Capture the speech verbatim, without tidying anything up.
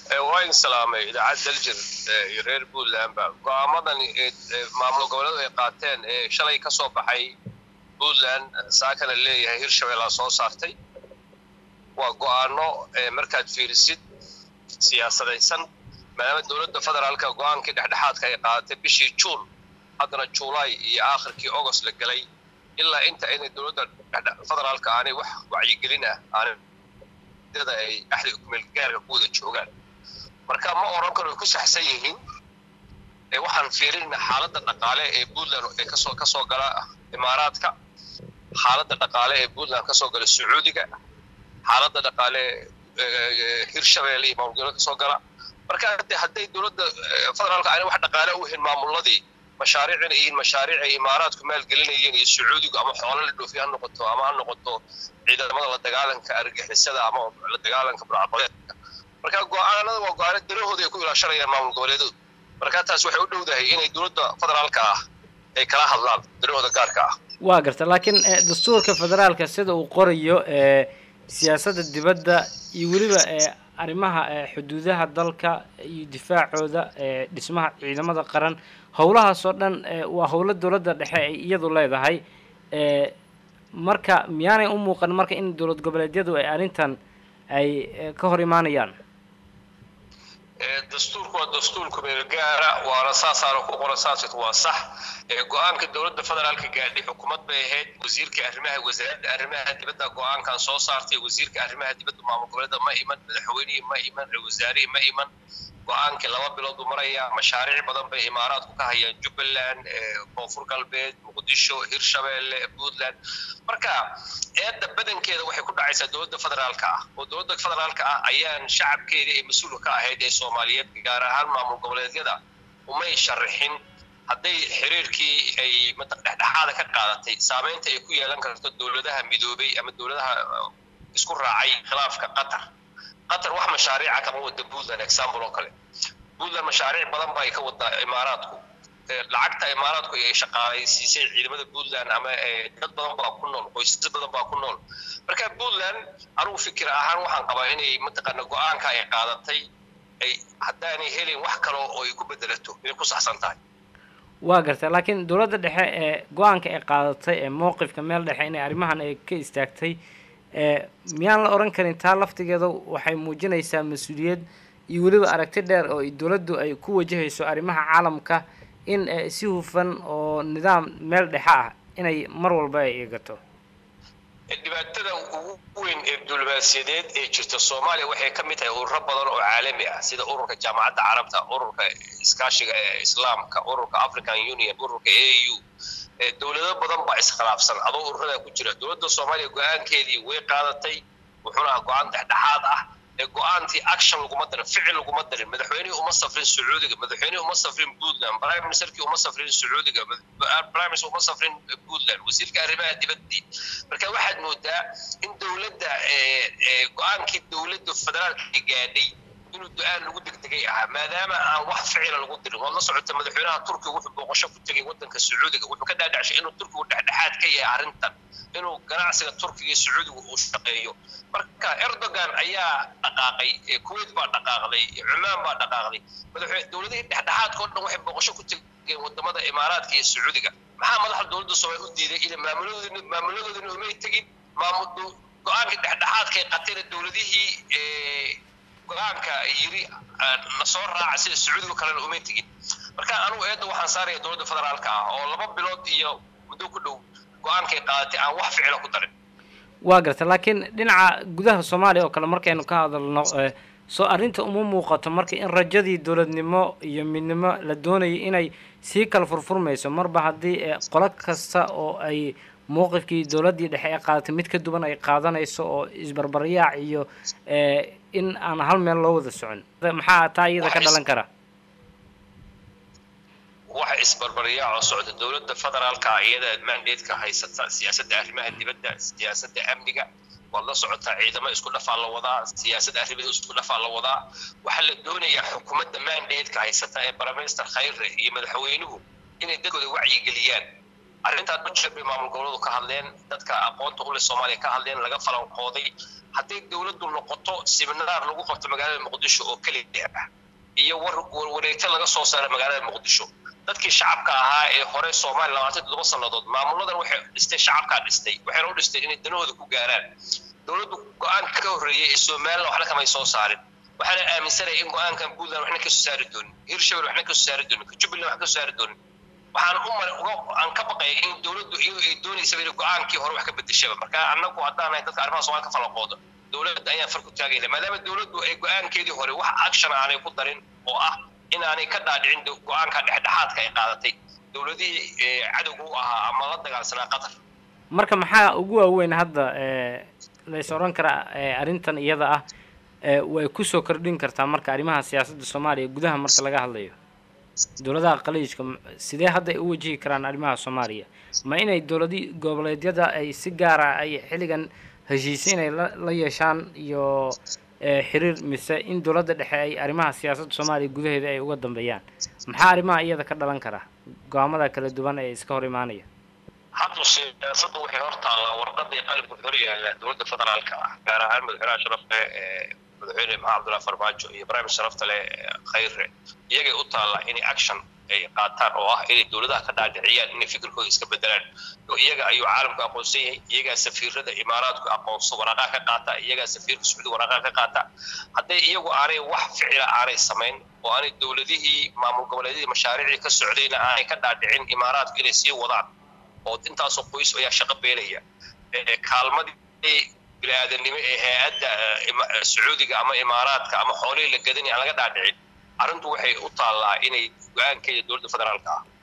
وين سلامي إذا عاد الجر يغير بولان قامضا معمول قولوا قاتين شلي كسب حي بولان ساكن اللي هيرش ولا صوص صارتي وقانو مركز فيرسيد سياسة ليسن ما الدولة الفدرال كقان كده حد كي قاتل بشي تشول هذا التشولاي آخر كي أغسطس لقلي إلا أنت إن الدولة الفدرال كأني وح وعي قلنا أنا هذا أحد يكمل كار كود الشوغان marka ma oran karo ku saxsan yihiin ee waxaan fiirinna xaaladda dhaqaale ee Puntland ee ka soo ka soo gala Imaaraadka xaaladda dhaqaale ee Puntland ka soo gala Sacuudiga xaaladda dhaqaale ee Hirshabeelle iyo Maamulka ka soo gala marka hadday dawladda federaalka ay wax dhaqaale u heen maamuladii mashaariicin iyo mashaariic ay Imaaraadku maal gelinayeen iyo Sacuudiga ama xoolo la dhoofiyaan noqoto ama aan noqoto ciidamada la dagaalanka argagixisada ama la dagaalanka burcadbadeedka marka go'aanada waa go'aanada dalahooda ay ku ilaashanayaan maamul goboleedyada marka taas waxay u dhowdahay inay dawladda federaalka ah ay kala hadlaan dalahooda gaarka ah waa garta laakiin dastuurka federaalka sida uu qorayo ee siyaasadda dibadda iyo waliba ee arrimaha xuduudaha dalka iyo difaacooda ee dhismaha ciidamada qaran howlahaas oo dhan waa howlo dawladda dhexe ay iyadu leedahay ee marka miyaanay u muuqan marka in dawlad goboleedyadu ay arrintan ay ka hor imaanayaan دستورك ودستورك بالجارة ورصاصة ورصاصة وصح قوان كدولة الفدرال كجادي حكومة بهاد وزير كأرمها وزارة أرمها تبدأ قوان كان صوصارتي وزير كأرمها تبدأ مع مقولة ما إيمان بالحويني ما إيمان الوزاري ما إيمان قوان كلام بلاد مريا مشاريع بدن بإمارات وكهيا جبلان كونفور قلبيد مقدشو هيرشابيل بودلان مركا هذا بدن كذا وحي كل عيسى دولة الفدرال كا ودولة الفدرال كا أيان شعب كذا مسؤول كا هيدا الصوماليات جارها مع مقولة كذا وما يشرحين هذي حريركي أي متقدح هذا كقاعدتي سامين تيكو يلان كرت الدولة ده مدوبي أما الدولة ده يسكر راعي خلاف كقطر قطر واحد مشاريع كمان ود بولدان إكسامبل وكله بولدان مشاريع بدن باي كود إماراتكو لعقت إماراتكو شقاي سيسي عيدمة بولدان أما دد بدن باكونول قيس بدن باكونول مركب بولدان أرو فكرة أهان وحن قبائني متقن قوان كاي قادتي أي حتى أني هيلي وحكلو أو يكون بدلته يكون أحسن تاي waa gartay laakiin dawladda dhexe ee go'aanka ay qaadatay ee mowqifka meel dhexe inay arrimahan ay ka istaagtay ee miyaan la oran karin taa laftigeeda waxay muujinaysaa mas'uuliyad iyo waliba aragti dheer oo dawladdu ay ku wajahayso arrimaha caalamka in si hufan oo nidaam meel dhexe ah inay mar walba ay eegato dhibaatada ugu weyn ee dawladsiyadeed ee jirta Soomaaliya waxay ka mid tahay ururo badan oo caalami ah sida ururka jaamacadda carabta ururka iskaashiga islaamka ururka African Union ururka A U dawlado badan baa iskhilaafsan adoo ururada ku jira dawladda Soomaaliya go'aankeedii way qaadatay wuxuuna go'aan dhexdhexaad ah ee go'aantii action lagu madar ficil lagu madar madaxweynaha uma safrin Sacuudiga madaxweynaha uma safrin Puntland prime ministerkii uma safrin Sacuudiga prime minister uma safrin Puntland wasiirka arrimaha dibadda marka waxaad moodaa in dawladda ee go'aankii dawladda federaalka gaadhay inuu go'aan lagu degdegay ah maadaama aan wax ficil lagu dirin wala socota madaxweynaha Turkiga wuxuu booqasho ku tagay wadanka Sacuudiga wuxuu ka dhaadhacshay inuu Turkigu dhexdhexaad ka yahay arrintan inuu ganacsiga Turkiga iyo Sacuudiga uu shaqeeyo marka Erdogan ayaa dhaqaaqay Kuwait baa dhaqaaqday Oman baa dhaqaaqday madaxweynaha dawladda dhexdhexaadka oo dhan waxay booqasho ku tageen wadamada Imaaraadka iyo Sacuudiga maxaa madaxda dawladda Soomaaliya u diiday in maamulada maamuladoodana uma tagin maamul go'aanka dhexdhexaadka ee qatayna dawladihii ee go'aanka yiri la soo raacay Sacuudiga kale uma tagin marka anu eedo waxaan saaraya dawladda federaalka ah oo laba bilood iyo muddo ku dhow go'aanka qaadatay aan wax ficil ku darin waa gartay laakiin dhinaca gudaha Soomaaliya oo kale markaynu ka hadalno soo arinta uma muuqato marka in rajadii dawladnimo iyo midnimo la doonayo inay si kala furfurmayso marba hadii qolad kasta oo ay mowqifkii dawladii dhexe ay qaadatay mid ka duwan ay qaadanayso oo isbarbariyaac iyo in aan hal meel loo wada socon maxaa taa iyada ka dhalan kara waxa isbarbariyaac oo socda dawladda federaalka iyada mandate-ka haysata siyaasadda arrimaha dibadda siyaasadda amniga wala socota ciidamo isku dhafaa la wadaa siyaasadda arrimaha isku dhafaa la wadaa waxa la doonayaa xukuumadda mandate-ka haysata ee Prime Minister Khayre iyo madaxweynuhu inay dadkooda wacyi geliyaan arrintaan u jeebay maamul goboleedu ka hadleen dadka aqoonta u leh Soomaaliya ka hadleen laga falanqooday haddii dawladdu noqoto seminar lagu qabto magaalada Muqdisho oo kaliya ah iyo war wareegta laga soo saaray magaalada Muqdisho dadkii shacabka ahaa ee hore Soomaaliya labaatan iyo toddoba sanadood maamuladan waxay dhistay shacabka dhistay waxay u dhistay inay danahooda ku gaaraan dawladdu go'aan ka horreeyay ee Soomaaliya wax la kamay soo saarin waxaana aaminsanahay in go'aankan Puntland waxna ka soo saari doonin Hirshabelle waxna ka soo saari doonin Jubaland wax ka soo saari doonin waxaan u mar aan ka baqay in dawladdu iyadu ay doonayso in go'aankii hore wax ka bedeshay marka annagu haddaan ay dadka arrimaha Soomaaliya ka falanqoodo dawladda ayaa farku taagayna maadaama dawladdu ay go'aankeedii hore wax action aanay ku darin oo ah in aanay ka dhaadhicin go'aanka dhexdhexaadka ay qaadatay dawladii cadowga u ahaa ama la dagaalsanaa Qatar marka maxaa ugu waaweyn hadda ee la is oran kara arrintan iyada ah ee way ku soo kordhin kartaa marka arrimaha siyaasadda Soomaaliya gudaha marka laga hadlayo dawladaha qaliijka sidee hadda u wajihi karaan arrimaha Soomaaliya ma inay dawladii goboleedyada ay si gaar ah ay xiligan heshiisiin ay la yeeshaan iyo xiriir mise in dawladda dhexe ay arrimaha siyaasadda Soomaaliya gudaheeda ay uga dambeeyaan maxaa arrimaha iyada ka dhalan kara go'aamada kala duwan ee iska hor imaanaya hadda siyaasaddu waxay hortaala warqadii qalabka xoriyada dawladda federaalka ah gaar ahaan madaxweynaha sharafta ee madaxweyne Maxamed Abdullaahi Farmaajo iyo barnaamij sharafta leh khayr iyaga u taala in action ay qaataan oo ah in dawladaha ka dhaadhiciyaan in fikirkooda iska bedelaan oo iyaga ayuu caalamka aqoonsan yahay iyaga safiirada imaaraadku aqoonsan waraaqaha ka qaata iyaga safiirka Sacuudi waraaqaha ka qaata haday iyagu aanay wax ficil aanay sameyn oo aanay dawladihii maamul goboleedyada mashaariicii ka socdayna aanay ka dhaadhicin imaaraadku inay sii wadaan oo intaas oo qoys ayaa shaqo beelaya ee kaalmadii bilaadanimo ee hay'adda Sacuudiga ama imaaraadka ama xoolaha la gadanay aan laga dhaadhicin arrintu waxay u taalaa inay go'aankeeda dawladda federaalka ah